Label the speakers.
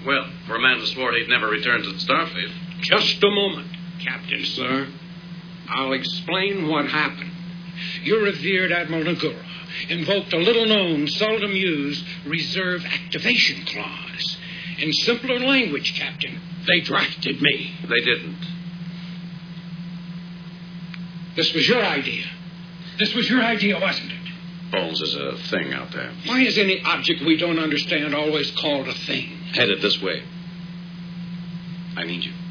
Speaker 1: Well, for a man who swore he'd never return to the Starfleet.
Speaker 2: Just a moment, Captain, sir. I'll explain what happened. Your revered Admiral Nagura invoked a little-known, seldom-used reserve activation clause. In simpler language, Captain, they drafted me.
Speaker 1: They didn't.
Speaker 2: This was your idea. This was your idea, wasn't it?
Speaker 1: Bones is a thing out there.
Speaker 2: Why is any object we don't understand always called a thing?
Speaker 1: Headed this way. I need you.